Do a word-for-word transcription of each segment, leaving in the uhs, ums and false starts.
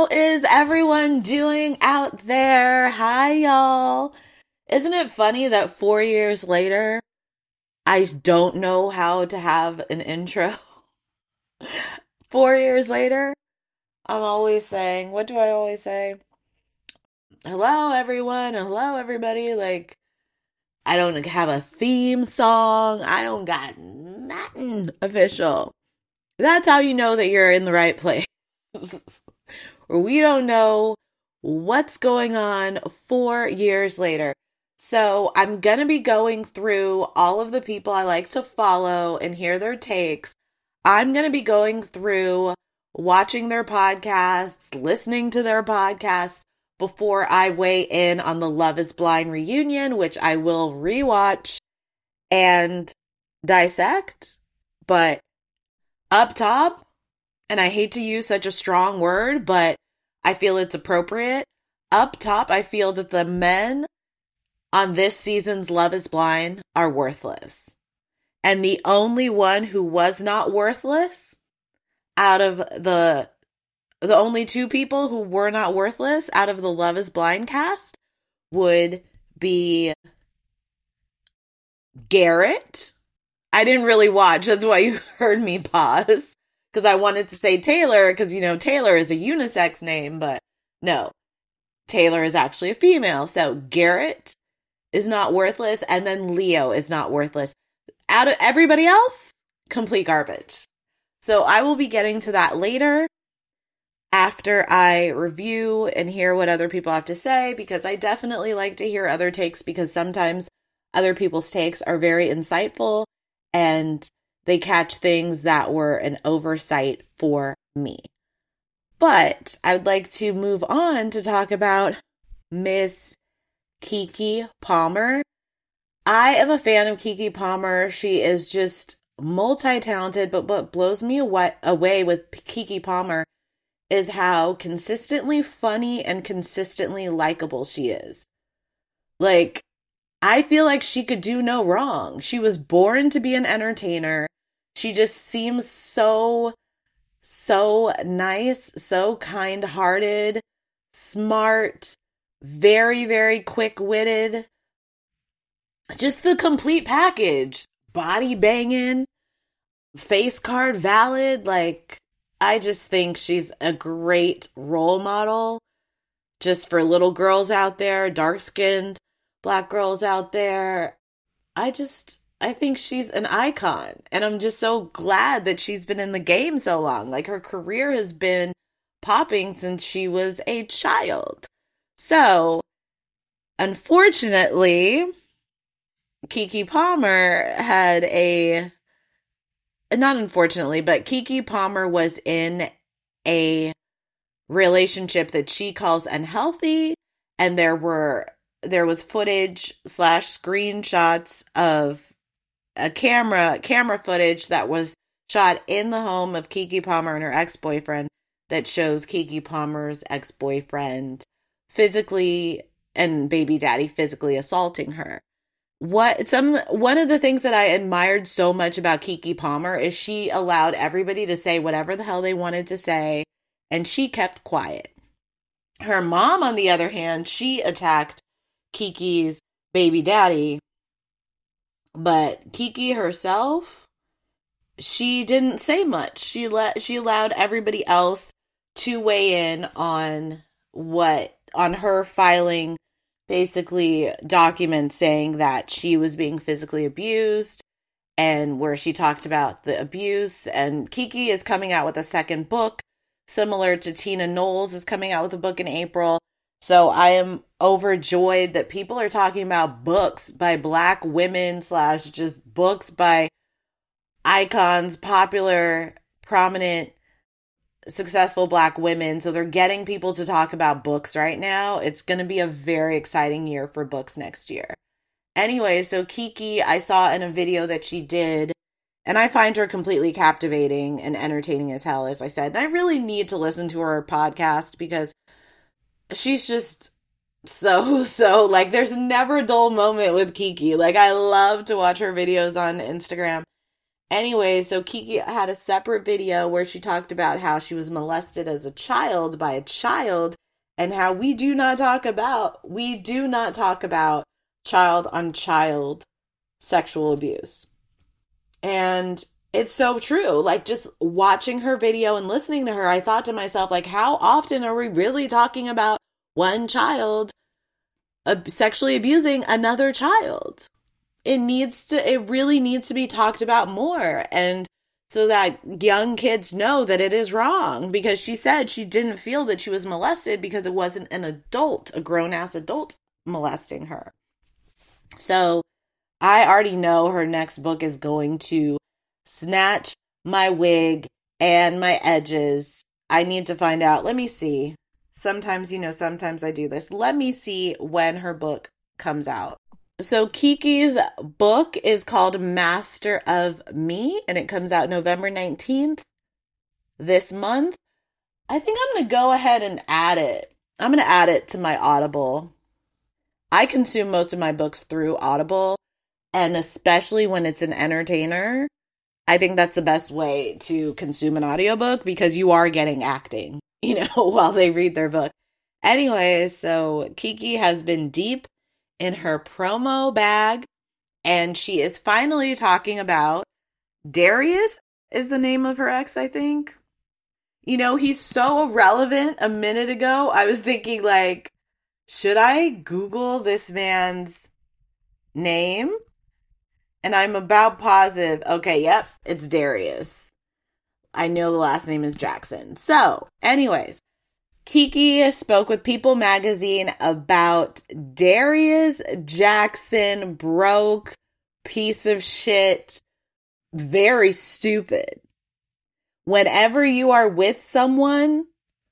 How is everyone doing out there? Hi, y'all. Isn't it funny that four years later, I don't know how to have an intro? Four years later, I'm always saying, what do I always say? Hello, everyone. Hello, everybody. Like, I don't have a theme song. I don't got nothing official. That's how you know that you're in the right place. Or we don't know what's going on four years later. So I'm going to be going through all of the people I like to follow and hear their takes. I'm going to be going through watching their podcasts, listening to their podcasts before I weigh in on the Love is Blind reunion, which I will rewatch and dissect. But up top, and I hate to use such a strong word, but I feel it's appropriate. Up top, I feel that the men on this season's Love is Blind are worthless. And the only one who was not worthless out of the the only two people who were not worthless out of the Love is Blind cast would be Garrett. I didn't really watch. That's why you heard me pause. Because I wanted to say Taylor, because, you know, Taylor is a unisex name, but no, Taylor is actually a female. So Garrett is not worthless, and then Leo is not worthless. Out of everybody else, complete garbage. So I will be getting to that later after I review and hear what other people have to say, because I definitely like to hear other takes, because sometimes other people's takes are very insightful and they catch things that were an oversight for me. But I would like to move on to talk about Miss Keke Palmer. I am a fan of Keke Palmer. She is just multi-talented, but what blows me away, away with Keke Palmer is how consistently funny and consistently likable she is. Like, I feel like she could do no wrong. She was born to be an entertainer. She just seems so, so nice, so kind-hearted, smart, very, very quick-witted. Just the complete package. Body banging, face card valid. Like, I just think she's a great role model just for little girls out there, dark-skinned Black girls out there. I just, I think she's an icon. And I'm just so glad that she's been in the game so long. Like, her career has been popping since she was a child. So, unfortunately, Keke Palmer had a, not unfortunately, but Keke Palmer was in a relationship that she calls unhealthy. And there were There was footage slash screenshots of a camera, camera footage that was shot in the home of Keke Palmer and her ex-boyfriend that shows Keke Palmer's ex-boyfriend physically and baby daddy physically assaulting her. What some one of the things that I admired so much about Keke Palmer is she allowed everybody to say whatever the hell they wanted to say, and she kept quiet. Her mom, on the other hand, she attacked Keke's baby daddy, but Keke herself, she didn't say much. She let she allowed everybody else to weigh in on what on her filing basically documents saying that she was being physically abused, and where she talked about the abuse. And Keke is coming out with a second book, similar to Tina Knowles is coming out with a book in April. So I am overjoyed that people are talking about books by Black women slash just books by icons, popular, prominent, successful Black women. So they're getting people to talk about books right now. It's going to be a very exciting year for books next year. Anyway, so Keke, I saw in a video that she did, and I find her completely captivating and entertaining as hell, as I said. And I really need to listen to her podcast because she's just so, so, like, there's never a dull moment with Keke. Like, I love to watch her videos on Instagram. Anyway, so Kiki had a separate video where she talked about how she was molested as a child by a child and how we do not talk about, we do not talk about child on child sexual abuse. And it's so true. Like, just watching her video and listening to her, I thought to myself, like, how often are we really talking about one child sexually abusing another child? It needs to, it really needs to be talked about more. And so that young kids know that it is wrong, because she said she didn't feel that she was molested because it wasn't an adult, a grown ass adult molesting her. So I already know her next book is going to snatch my wig and my edges. I need to find out. Let me see. Sometimes, you know, sometimes I do this. Let me see when her book comes out. So Kiki's book is called Master of Me, and it comes out November nineteenth this month. I think I'm going to go ahead and add it. I'm going to add it to my Audible. I consume most of my books through Audible, and especially when it's an entertainer, I think that's the best way to consume an audiobook, because you are getting acting, you know, while they read their book. Anyway, so Kiki has been deep in her promo bag, and she is finally talking about Darius is the name of her ex, I think. You know, he's so irrelevant. A minute ago, I was thinking, like, should I Google this man's name? And I'm about positive. Okay, yep, it's Darius. I know the last name is Jackson. So, anyways, Kiki spoke with People magazine about Darius Jackson, broke, piece of shit, very stupid. Whenever you are with someone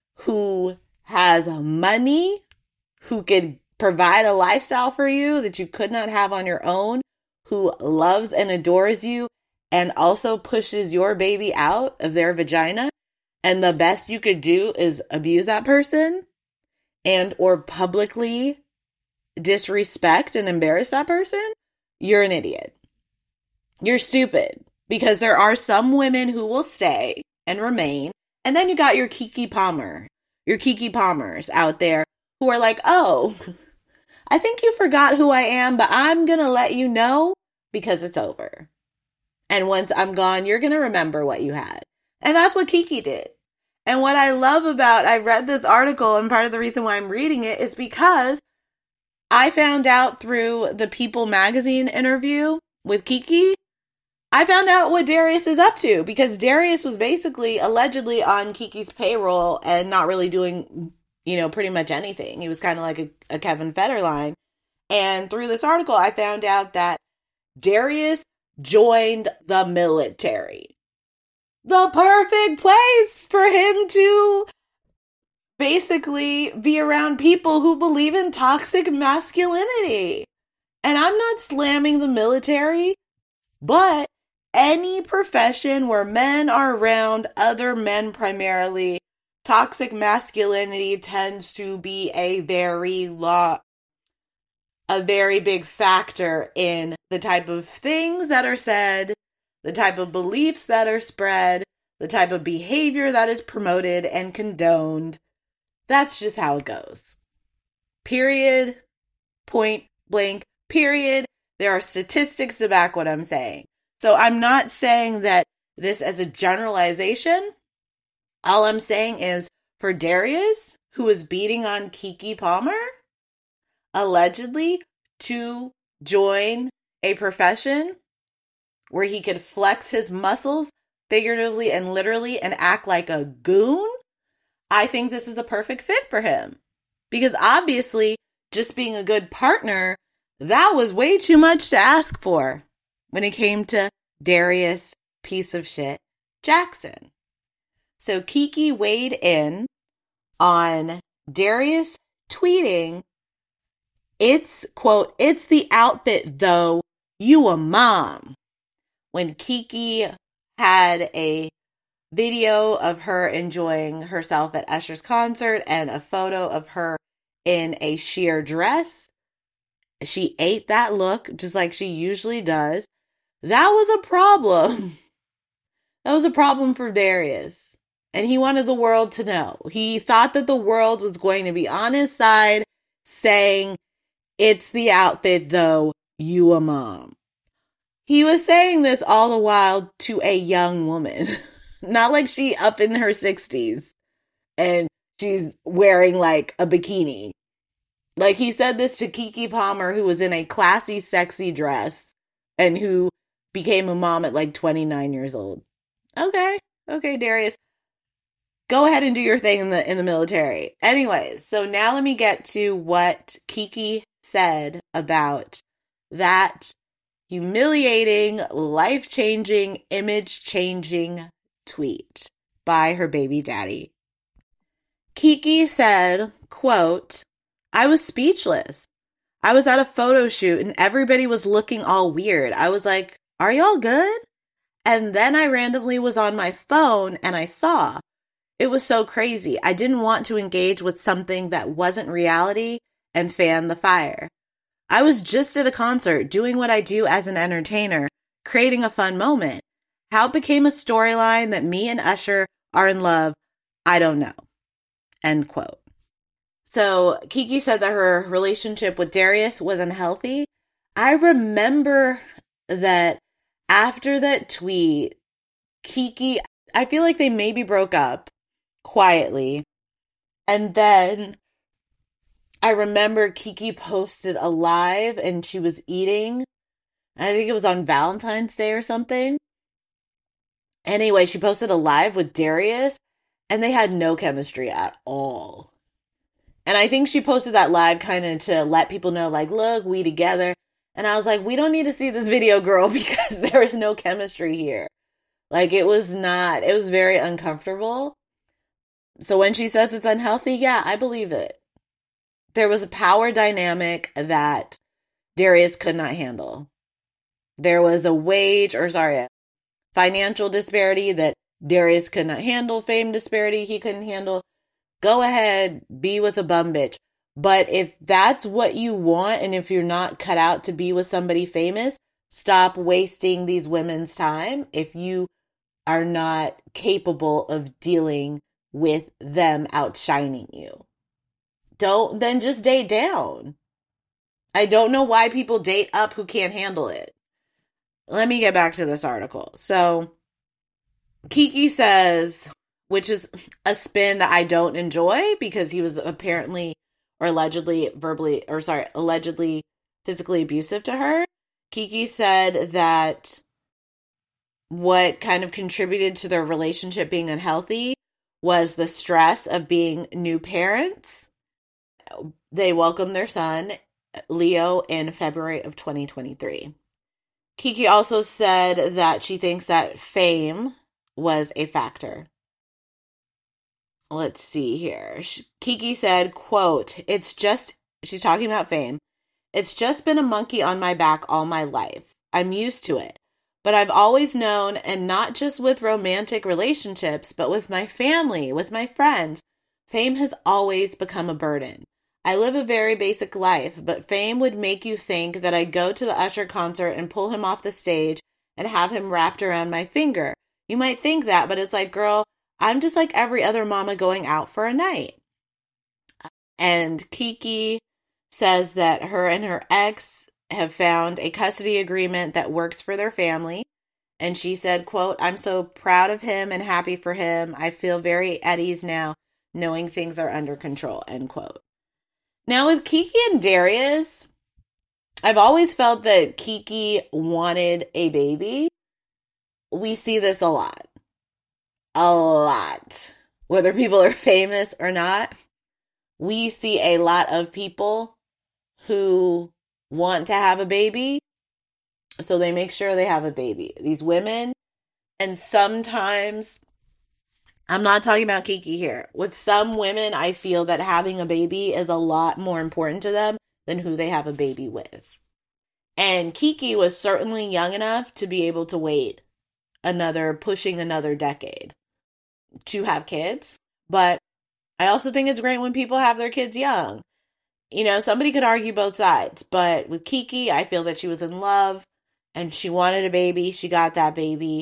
who has money, who could provide a lifestyle for you that you could not have on your own, who loves and adores you, and also pushes your baby out of their vagina, and the best you could do is abuse that person and or publicly disrespect and embarrass that person, you're an idiot. You're stupid. Because there are some women who will stay and remain. And then you got your Keke Palmer, your Keke Palmers out there who are like, oh, I think you forgot who I am, but I'm going to let you know because it's over. And once I'm gone, you're going to remember what you had. And that's what Kiki did. And what I love about, I read this article, and part of the reason why I'm reading it is because I found out through the People magazine interview with Kiki, I found out what Darius is up to, because Darius was basically allegedly on Kiki's payroll and not really doing, you know, pretty much anything. He was kind of like a, a Kevin Federline. And through this article, I found out that Darius joined the military. The perfect place for him to basically be around people who believe in toxic masculinity. And I'm not slamming the military, but any profession where men are around other men primarily, toxic masculinity tends to be a very law, a very big factor in the type of things that are said, the type of beliefs that are spread, the type of behavior that is promoted and condoned. That's just how it goes. Period. Point blank. Period. There are statistics to back what I'm saying. So I'm not saying that this as a generalization. All I'm saying is for Darius, who is beating on Keke Palmer, allegedly to join a profession where he could flex his muscles figuratively and literally and act like a goon, I think this is the perfect fit for him. Because obviously, just being a good partner, that was way too much to ask for when it came to Darius, piece of shit, Jackson. So Kiki weighed in on Darius tweeting, it's, quote, it's the outfit though, you a mom. When Kiki had a video of her enjoying herself at Usher's concert and a photo of her in a sheer dress, she ate that look just like she usually does. That was a problem That was a problem for Darius. And he wanted the world to know. He thought that the world was going to be on his side, saying, it's the outfit, though, you a mom. He was saying this all the while to a young woman. Not like she up in her sixties and she's wearing like a bikini. Like he said this to Keke Palmer, who was in a classy, sexy dress and who became a mom at like twenty-nine years old. Okay. Okay, Darius. Go ahead and do your thing in the in the military. Anyways, so now let me get to what Keke said about that humiliating, life-changing, image-changing tweet by her baby daddy. Keke said, quote, I was speechless. I was at a photo shoot and everybody was looking all weird. I was like, are y'all good? And then I randomly was on my phone and I saw. It was so crazy. I didn't want to engage with something that wasn't reality and fan the fire. I was just at a concert doing what I do as an entertainer, creating a fun moment. How it became a storyline that me and Usher are in love, I don't know. End quote. So Keke said that her relationship with Darius was unhealthy. I remember that after that tweet, Keke, I feel like they maybe broke up quietly. And then I remember Keke posted a live and she was eating. I think it was on Valentine's Day or something. Anyway, she posted a live with Darius and they had no chemistry at all. And I think she posted that live kind of to let people know, like, look, we together. And I was like, we don't need to see this video, girl, because there is no chemistry here. Like, it was not, it was very uncomfortable. So when she says it's unhealthy, yeah, I believe it. There was a power dynamic that Darius could not handle. There was a wage, or sorry, a financial disparity that Darius could not handle, fame disparity he couldn't handle. Go ahead, be with a bum bitch. But if that's what you want, and if you're not cut out to be with somebody famous, stop wasting these women's time if you are not capable of dealing with them outshining you. Don't, then just date down. I don't know why people date up who can't handle it. Let me get back to this article. So, Keke says, which is a spin that I don't enjoy because he was apparently or allegedly verbally, or sorry, allegedly physically abusive to her. Keke said that what kind of contributed to their relationship being unhealthy was the stress of being new parents. They welcomed their son, Leo, in February of twenty twenty-three. Keke also said that she thinks that fame was a factor. Let's see here. Keke said, quote, it's just, she's talking about fame. It's just been a monkey on my back all my life. I'm used to it. But I've always known, and not just with romantic relationships, but with my family, with my friends, fame has always become a burden. I live a very basic life, but fame would make you think that I'd go to the Usher concert and pull him off the stage and have him wrapped around my finger. You might think that, but it's like, girl, I'm just like every other mama going out for a night. And Keke says that her and her ex have found a custody agreement that works for their family. And she said, quote, I'm so proud of him and happy for him. I feel very at ease now knowing things are under control, end quote. Now with Keke and Darius, I've always felt that Keke wanted a baby. We see this a lot. A lot. Whether people are famous or not, we see a lot of people who want to have a baby, so they make sure they have a baby. These women, and sometimes, I'm not talking about Keke here. With some women, I feel that having a baby is a lot more important to them than who they have a baby with. And Keke was certainly young enough to be able to wait another, pushing another decade to have kids. But I also think it's great when people have their kids young. You know, somebody could argue both sides, but with Keke, I feel that she was in love and she wanted a baby. She got that baby.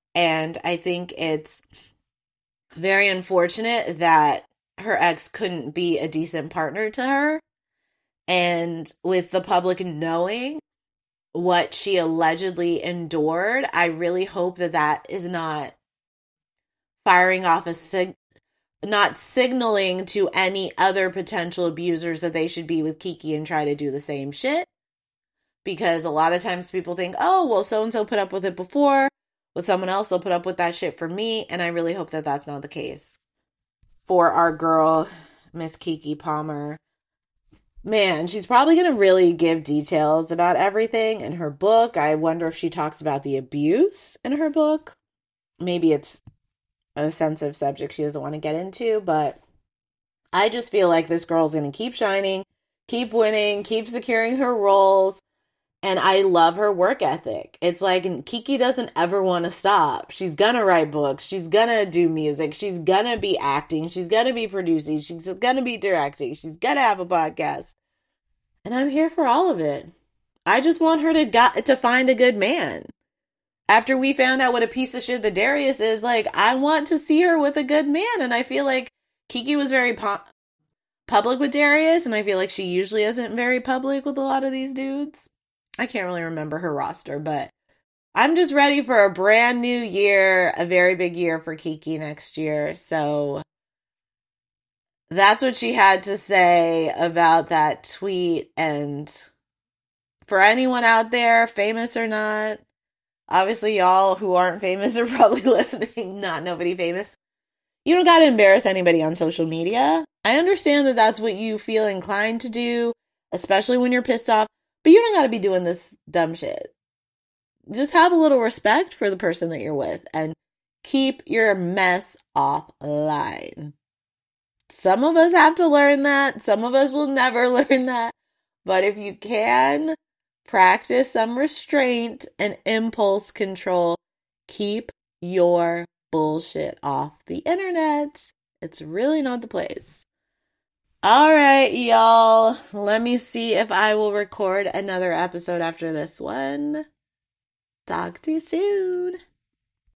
And I think it's very unfortunate that her ex couldn't be a decent partner to her. And with the public knowing what she allegedly endured, I really hope that that is not firing off a sig- not signaling to any other potential abusers that they should be with Kiki and try to do the same shit. Because a lot of times people think, oh, well, so-and-so put up with it before. With someone else, they'll put up with that shit for me. And I really hope that that's not the case for our girl, Miss Keke Palmer. Man, she's probably going to really give details about everything in her book. I wonder if she talks about the abuse in her book. Maybe it's a sensitive subject she doesn't want to get into, but I just feel like this girl's going to keep shining, keep winning, keep securing her roles. And I love her work ethic. It's like Keke doesn't ever want to stop. She's going to write books. She's going to do music. She's going to be acting. She's going to be producing. She's going to be directing. She's going to have a podcast. And I'm here for all of it. I just want her to got, to find a good man. After we found out what a piece of shit the Darius is, like, I want to see her with a good man. And I feel like Keke was very po- public with Darius. And I feel like she usually isn't very public with a lot of these dudes. I can't really remember her roster, but I'm just ready for a brand new year, a very big year for Keke next year. So that's what she had to say about that tweet. And for anyone out there, famous or not, obviously y'all who aren't famous are probably listening, not nobody famous. You don't got to embarrass anybody on social media. I understand that that's what you feel inclined to do, especially when you're pissed off. But you don't got to be doing this dumb shit. Just have a little respect for the person that you're with and keep your mess offline. Some of us have to learn that. Some of us will never learn that. But if you can, practice some restraint and impulse control. Keep your bullshit off the internet. It's really not the place. All right, y'all. Let me see if I will record another episode after this one. Talk to you soon.